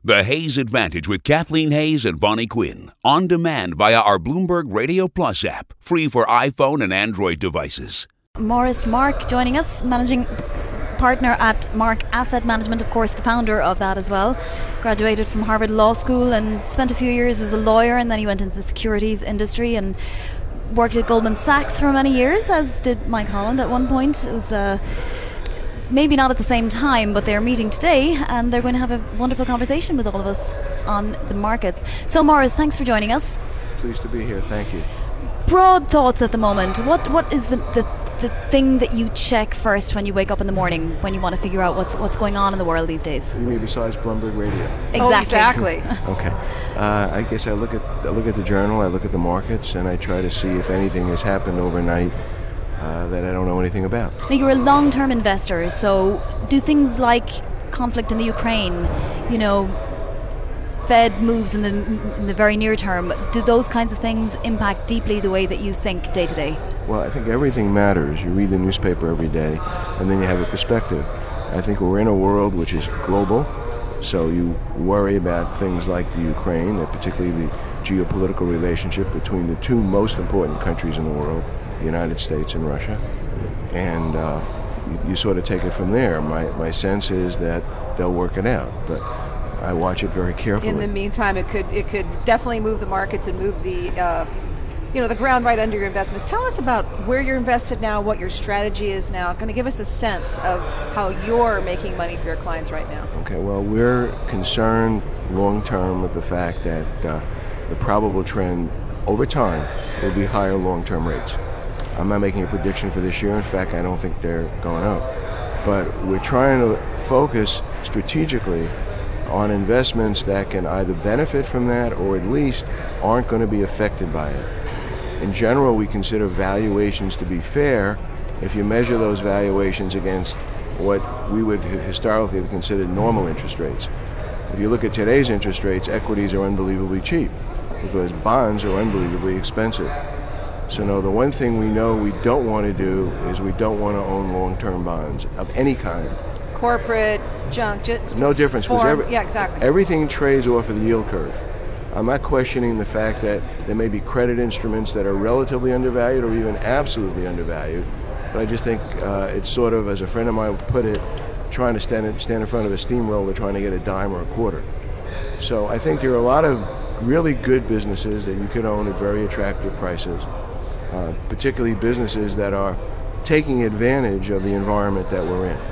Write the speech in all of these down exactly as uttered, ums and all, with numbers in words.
The Hayes Advantage with Kathleen Hayes and Vonnie Quinn. On demand via our Bloomberg Radio Plus app. Free for iPhone and Android devices. Maurice Mark joining us, managing partner at Mark Asset Management, of course the founder of that as well. Graduated from Harvard Law School and spent a few years as a lawyer, and then he went into the securities industry and worked at Goldman Sachs for many years, as did Mike Holland at one point. It was uh, maybe not at the same time, but they're meeting today and they're going to have a wonderful conversation with all of us on the markets. So Maurice, thanks for joining us. Pleased to be here, thank you. Broad thoughts at the moment. What What is the, the, the thing that you check first when you wake up in the morning, when you want to figure out what's what's going on in the world these days? You mean besides Bloomberg Radio? Exactly. Oh, exactly. Okay. Uh, I guess I look at I look at the journal, I look at the markets, and I try to see if anything has happened overnight uh, that I don't know anything about. Now, you're a long-term investor, so do things like conflict in the Ukraine, you know, Fed moves in the in the very near term, do those kinds of things impact deeply the way that you think day to day? Well, I think everything matters. You read the newspaper every day, and then you have a perspective. I think we're in a world which is global, so you worry about things like the Ukraine, and particularly the geopolitical relationship between the two most important countries in the world, the United States and Russia, and uh, you, you sort of take it from there. My my sense is that they'll work it out, but I watch it very carefully. In the meantime, it could it could definitely move the markets and move the uh, you know the ground right under your investments. Tell us about where you're invested now, what your strategy is now. Kind of give us a sense of how you're making money for your clients right now. Okay, well, we're concerned long term with the fact that uh, the probable trend over time will be higher long-term rates. I'm not making a prediction for this year. In fact, I don't think they're going up. But we're trying to focus strategically on investments that can either benefit from that or at least aren't going to be affected by it. In general, we consider valuations to be fair if you measure those valuations against what we would historically have considered normal interest rates. If you look at today's interest rates, equities are unbelievably cheap because bonds are unbelievably expensive. So no, the one thing we know we don't want to do is we don't want to own long-term bonds of any kind. Corporate, junk, just no difference, because every, yeah, exactly. everything trades off of the yield curve. I'm not questioning the fact that there may be credit instruments that are relatively undervalued or even absolutely undervalued, but I just think uh, it's sort of, as a friend of mine put it, trying to stand in, stand in front of a steamroller trying to get a dime or a quarter. So I think there are a lot of really good businesses that you can own at very attractive prices, uh, particularly businesses that are taking advantage of the environment that we're in.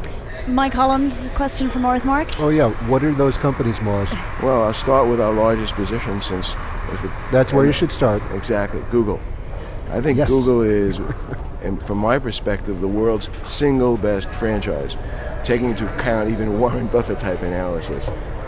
Mike Holland, question for Maurice Mark. Oh yeah, what are those companies, Maurice? Well, I'll start with our largest position since... If it, That's where you should start. Exactly, Google. I think yes. Google is, and from my perspective, the world's single best franchise, taking into account even Warren Buffett type analysis.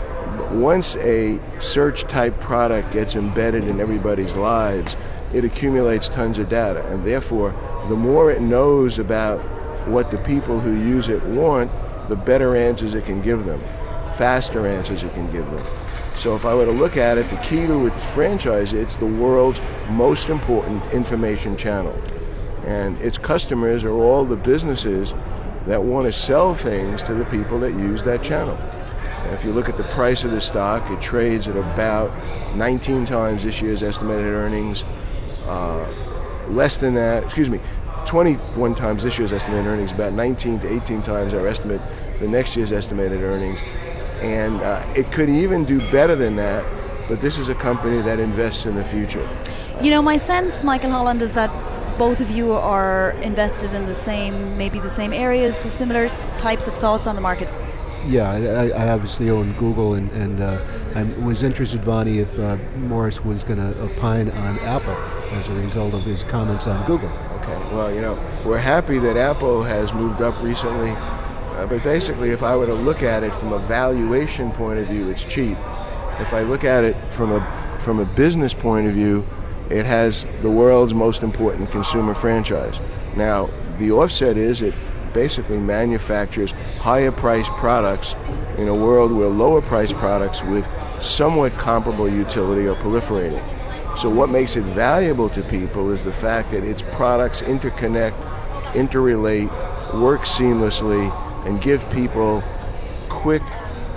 Once a search type product gets embedded in everybody's lives, it accumulates tons of data, and therefore, the more it knows about what the people who use it want, the better answers it can give them, faster answers it can give them. So if I were to look at it, the key to its franchise, it's the world's most important information channel. And its customers are all the businesses that want to sell things to the people that use that channel. And if you look at the price of the stock, it trades at about nineteen times this year's estimated earnings, uh, less than that, excuse me, twenty-one times this year's estimated earnings, about nineteen to eighteen times our estimate for next year's estimated earnings. And uh, it could even do better than that, but this is a company that invests in the future. You know, my sense, Michael Holland, is that both of you are invested in the same, maybe the same areas, similar types of thoughts on the market. Yeah, I, I obviously own Google, and, and uh, I was interested, Vonnie, if uh, Maurice was going to opine on Apple as a result of his comments on Google. Okay, well, you know, we're happy that Apple has moved up recently, uh, but basically if I were to look at it from a valuation point of view, it's cheap. If I look at it from a from a business point of view, it has the world's most important consumer franchise. Now, the offset is it basically manufactures higher priced products in a world where lower priced products with somewhat comparable utility are proliferating. So what makes it valuable to people is the fact that its products interconnect, interrelate, work seamlessly, and give people quick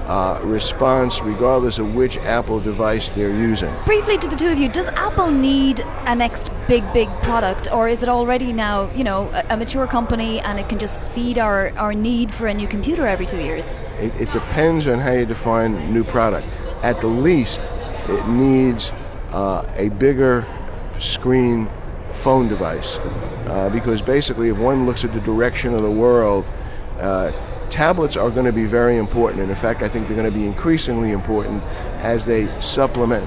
uh, response regardless of which Apple device they're using. Briefly to the two of you, does Apple need a next big, big product, or is it already now, you know, a, a mature company and it can just feed our, our need for a new computer every two years? It, it depends on how you define new product. At the least, it needs uh, a bigger screen phone device, uh, because basically if one looks at the direction of the world, uh, tablets are going to be very important, and in fact I think they're going to be increasingly important as they supplement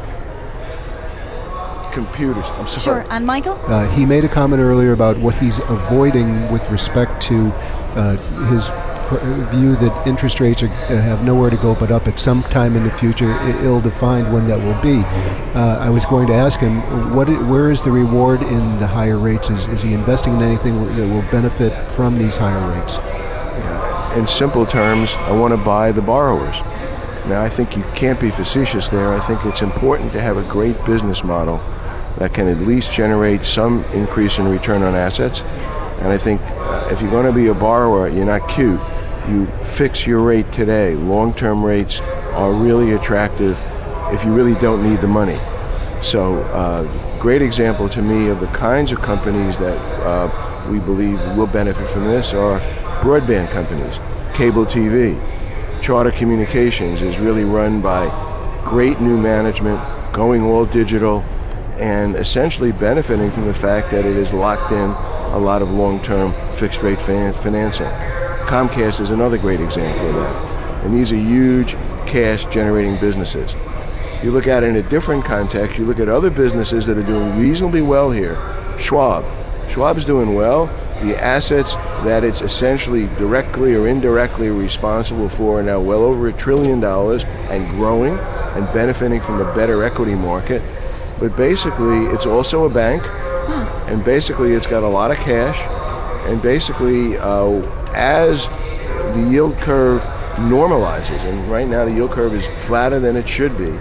computers. I'm sorry. Sure, and Michael? Uh, he made a comment earlier about what he's avoiding with respect to uh, his pr- view that interest rates are, uh, have nowhere to go but up at some time in the future, I- ill-defined when that will be. Uh, I was going to ask him, what? I- where is the reward in the higher rates? Is, is he investing in anything that will benefit from these higher rates? In simple terms, I want to buy the borrowers. Now, I think you can't be facetious there. I think it's important to have a great business model that can at least generate some increase in return on assets. And I think uh, if you're going to be a borrower, you're not cute. You fix your rate today. Long-term rates are really attractive if you really don't need the money. So, uh, great example to me of the kinds of companies that uh, we believe will benefit from this are broadband companies, cable T V. Charter Communications is really run by great new management, going all digital, and essentially benefiting from the fact that it has locked in a lot of long-term fixed-rate fin- financing. Comcast is another great example of that. And these are huge cash-generating businesses. You look at it in a different context, you look at other businesses that are doing reasonably well here. Schwab. Schwab's doing well. The assets that it's essentially directly or indirectly responsible for are now well over a trillion dollars and growing and benefiting from a better equity market. But basically, it's also a bank, hmm. and basically it's got a lot of cash, and basically uh, as the yield curve normalizes, and right now the yield curve is flatter than it should be,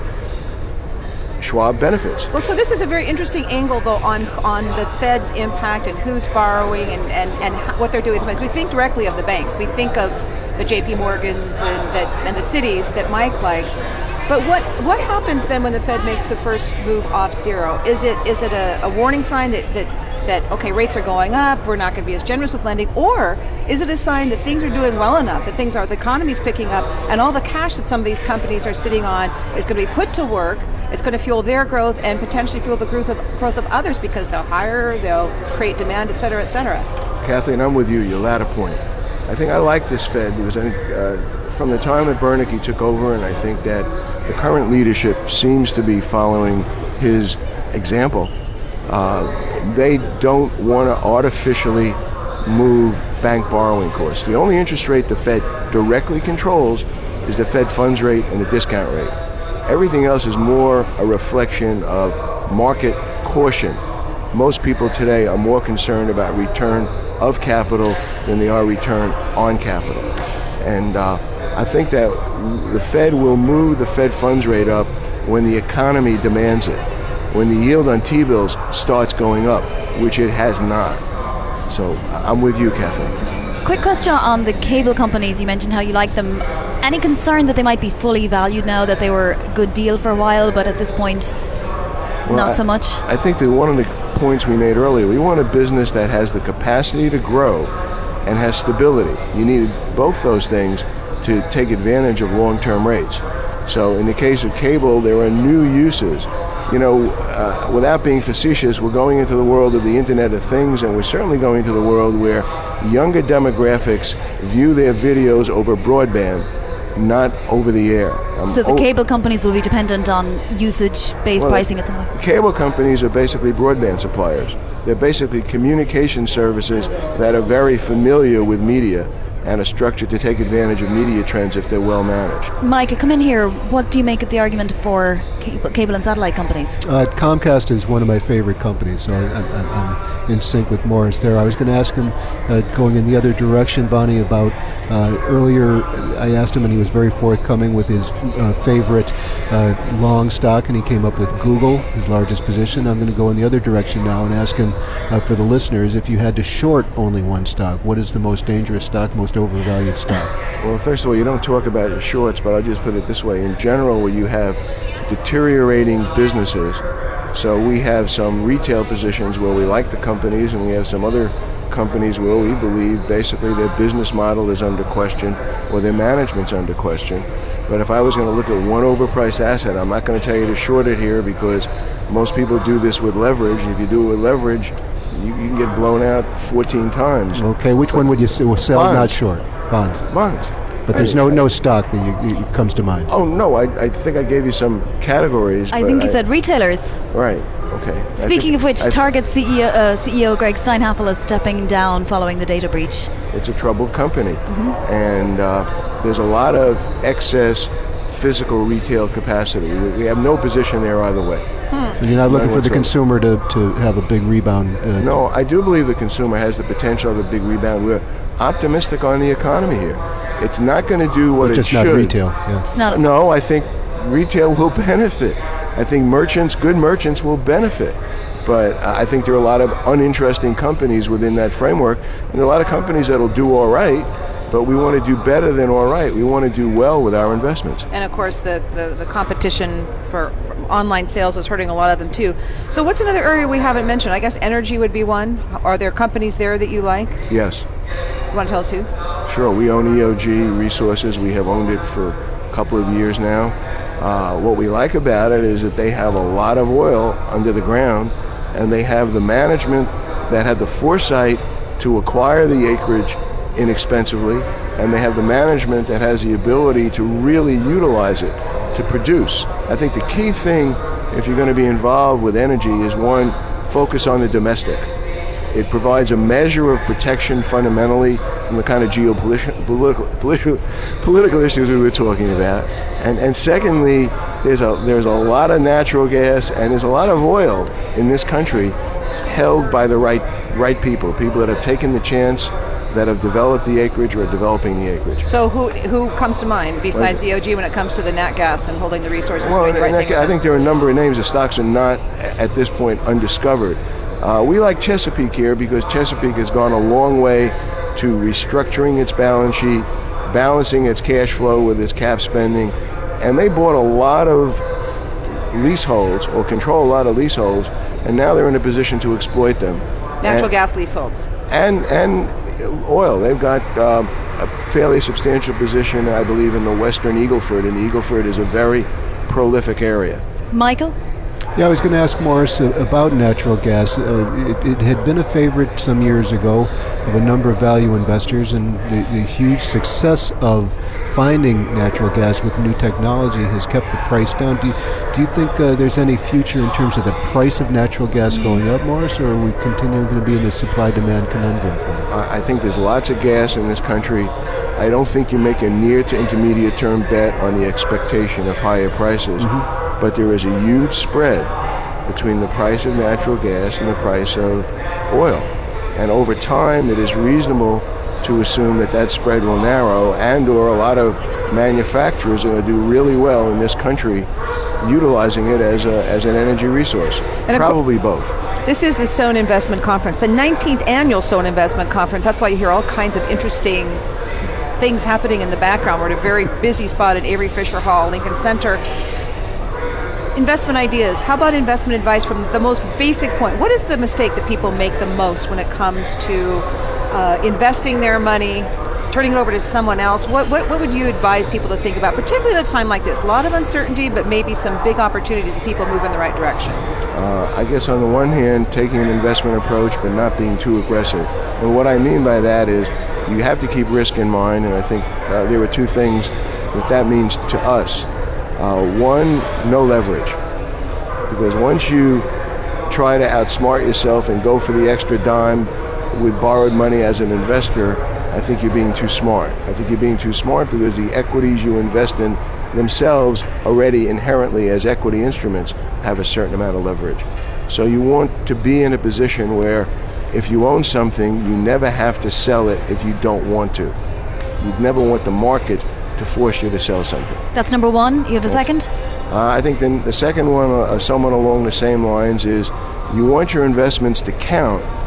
Schwab benefits. Well, so this is a very interesting angle, though, on on the Fed's impact and who's borrowing and, and, and what they're doing. We think directly of the banks. We think of the J P Morgans and, that, and the cities that Mike likes. But what, what happens then when the Fed makes the first move off zero? Is it is it a, a warning sign that, that, that, okay, rates are going up, we're not going to be as generous with lending, or is it a sign that things are doing well enough, that things are, the economy's picking up, and all the cash that some of these companies are sitting on is going to be put to work, it's going to fuel their growth and potentially fuel the growth of, growth of others because they'll hire, they'll create demand, et cetera, et cetera? Kathleen, I'm with you, your latter point. I think I like this Fed because I think uh, from the time that Bernanke took over, and I think that the current leadership seems to be following his example. Uh, they don't want to artificially move bank borrowing costs. The only interest rate the Fed directly controls is the Fed funds rate and the discount rate. Everything else is more a reflection of market caution. Most people today are more concerned about return of capital than they are return on capital. And uh, I think that the Fed will move the Fed funds rate up when the economy demands it, when the yield on T-bills starts going up, which it has not. So I'm with you, Kathleen. Quick question on the cable companies. You mentioned how you like them. Any concern that they might be fully valued now, that they were a good deal for a while, but at this point, well, not I, so much? I think that one of the points we made earlier, we want a business that has the capacity to grow and has stability. You need both those things to take advantage of long-term rates. So in the case of cable, there are new uses. You know, uh, without being facetious, we're going into the world of the Internet of Things, and we're certainly going to the world where younger demographics view their videos over broadband, not over the air. Um, so the oh, cable companies will be dependent on usage-based well, pricing at some point? Cable companies are basically broadband suppliers. They're basically communication services that are very familiar with media and are structured to take advantage of media trends if they're well managed. Mike, come in here. What do you make of the argument for cable, cable and satellite companies? Uh, Comcast is one of my favorite companies, so I, I, I'm in sync with Morris there. I was going to ask him, uh, going in the other direction, Bonnie, about uh, earlier, I asked him and he was very forthcoming with his uh, favorite uh, long stock, and he came up with Google, his largest position. I'm going to go in the other direction now and ask him, uh, for the listeners, if you had to short only one stock, what is the most dangerous stock, most overvalued stock? Well, first of all, you don't talk about shorts, but I'll just put it this way. In general, where you have deteriorating businesses, so we have some retail positions where we like the companies, and we have some other companies where we believe basically their business model is under question or their management's under question. But if I was going to look at one overpriced asset, I'm not going to tell you to short it here, because most people do this with leverage. If you do it with leverage, you, you can get blown out fourteen times. Okay, which but one would you sell, bonds. not short? Bonds. Bonds. But there's no no stock that you, you comes to mind. Oh, no, I, I think I gave you some categories. I think you I, said retailers. Right. Okay. Speaking think, of which, I Target C E O, uh, C E O Greg Steinhafel is stepping down following the data breach. It's a troubled company, mm-hmm. and uh, there's a lot of excess physical retail capacity. We, we have no position there either way. Hmm. You're not looking for the consumer to, to have a big rebound? Uh, no, I do believe the consumer has the potential of a big rebound. We're optimistic on the economy here. It's not going to do what but it just should. Just not retail. Yeah. It's not. No, I think retail will benefit. I think merchants, good merchants, will benefit. But uh, I think there are a lot of uninteresting companies within that framework, and there are a lot of companies that'll do all right, but we want to do better than all right. We want to do well with our investments. And of course, the, the, the competition for, for online sales is hurting a lot of them too. So what's another area we haven't mentioned? I guess energy would be one. Are there companies there that you like? Yes. You want to tell us who? Sure. We own E O G Resources. We have owned it for a couple of years now. Uh, what we like about it is that they have a lot of oil under the ground, and they have the management that had the foresight to acquire the acreage inexpensively, and they have the management that has the ability to really utilize it to produce. I think the key thing, if you're going to be involved with energy, is one, focus on the domestic. It provides a measure of protection fundamentally from the kind of geopolitical political, political, political issues we were talking about. And, and secondly, there's a, there's a lot of natural gas and there's a lot of oil in this country held by the right, right people, people that have taken the chance, that have developed the acreage or are developing the acreage. So who who comes to mind besides well, E O G when it comes to the nat gas and holding the resources? Well, the right thing I think there are a number of names. The stocks are not, at this point, undiscovered. Uh, we like Chesapeake here because Chesapeake has gone a long way to restructuring its balance sheet, balancing its cash flow with its cap spending, and they bought a lot of leaseholds or control a lot of leaseholds, and now they're in a position to exploit them. Natural and, gas leaseholds. And and oil. They've got um, a fairly substantial position, I believe, in the western Eagle Ford, and Eagle Ford is a very prolific area. Michael? Yeah, I was going to ask Morris uh, about natural gas. Uh, it, it had been a favorite some years ago of a number of value investors, and the, the huge success of finding natural gas with new technology has kept the price down. Do you, do you think uh, there's any future in terms of the price of natural gas going up, Morris, or are we continuing to be in a supply-demand conundrum for it? I think there's lots of gas in this country. I don't think you make a near to intermediate term bet on the expectation of higher prices. Mm-hmm. But there is a huge spread between the price of natural gas and the price of oil. And over time, it is reasonable to assume that that spread will narrow, and or a lot of manufacturers are going to do really well in this country utilizing it as a, as an energy resource. And probably co- both. This is the Sohn Investment Conference, the nineteenth annual Sohn Investment Conference. That's why you hear all kinds of interesting things happening in the background. We're at a very busy spot at Avery Fisher Hall, Lincoln Center. Investment ideas. How about investment advice from the most basic point? What is the mistake that people make the most when it comes to uh, investing their money, turning it over to someone else? What, what what would you advise people to think about, particularly at a time like this? A lot of uncertainty, but maybe some big opportunities if people move in the right direction. Uh, I guess on the one hand, taking an investment approach, but not being too aggressive. And what I mean by that is you have to keep risk in mind, and I think uh, there are two things that that means to us. Uh, one, no leverage, because once you try to outsmart yourself and go for the extra dime with borrowed money as an investor, I think you're being too smart. I think you're being too smart because the equities you invest in themselves already inherently as equity instruments have a certain amount of leverage. So you want to be in a position where if you own something, you never have to sell it if you don't want to. You'd never want the market to force you to sell something. That's number one. You have a That's, second? Uh, I think then the second one, uh, somewhat along the same lines, is you want your investments to count,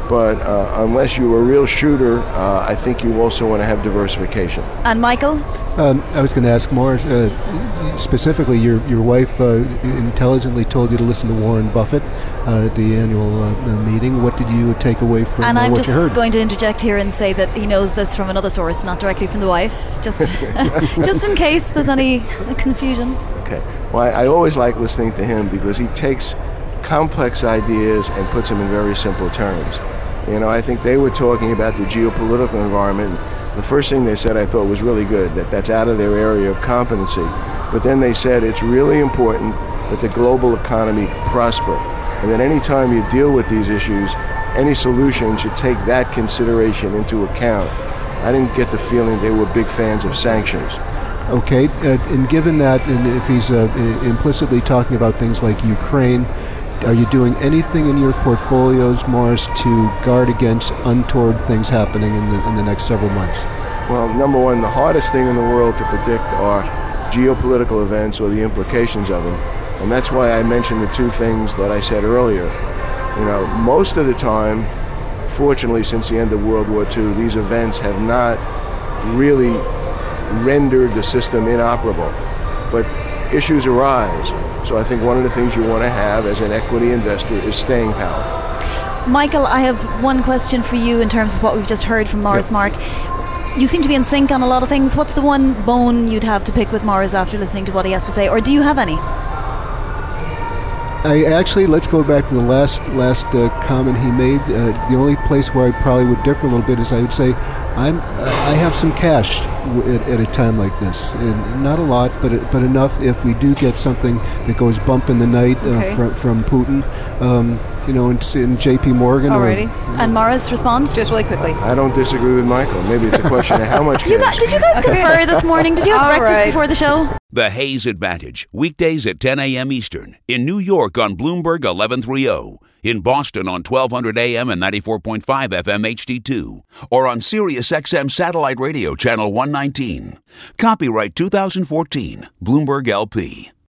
But uh, unless you're a real shooter, uh, I think you also want to have diversification. And Michael? Um, I was going to ask more uh, specifically. Your your wife uh, intelligently told you to listen to Warren Buffett uh, at the annual uh, meeting. What did you take away from and uh, I'm what just you heard? going to interject here and say that he knows this from another source, not directly from the wife, just just in case there's any confusion. Okay. Well, I, I always like listening to him because he takes complex ideas and puts them in very simple terms. You know, I think they were talking about the geopolitical environment. The first thing they said I thought was really good, that that's out of their area of competency. But then they said it's really important that the global economy prosper, and that any time you deal with these issues, any solution should take that consideration into account. I didn't get the feeling they were big fans of sanctions. Okay, uh, and given that, and if he's uh, implicitly talking about things like Ukraine, are you doing anything in your portfolios, Morris, to guard against untoward things happening in the in the next several months? Well, number one, the hardest thing in the world to predict are geopolitical events or the implications of them. And that's why I mentioned the two things that I said earlier. You know, most of the time, fortunately, since the end of World War Two, these events have not really rendered the system inoperable. But issues arise. So I think one of the things you want to have as an equity investor is staying power. Michael, I have one question for you in terms of what we've just heard from Morris. Yep. Mark, you seem to be in sync on a lot of things. What's the one bone you'd have to pick with Morris after listening to what he has to say, or do you have any? I actually, let's go back to the last last uh, comment he made. Uh, the only place where I probably would differ a little bit is I would say I'm I have some cash w- at, at a time like this, and not a lot, but but enough if we do get something that goes bump in the night uh, okay. from from Putin, um, you know, in, in J P Morgan. Alrighty. Or, and Morris, respond just really quickly. I don't disagree with Michael. Maybe it's a question of how much cash. You got, did you guys confer this morning? Did you have All breakfast right. before the show? The Hayes Advantage, weekdays at ten a.m. Eastern. In New York on Bloomberg eleven thirty. In Boston on twelve hundred A M and ninety-four point five F M H D two. Or on Sirius X M Satellite Radio Channel one nineteen. Copyright two thousand fourteen. Bloomberg L P.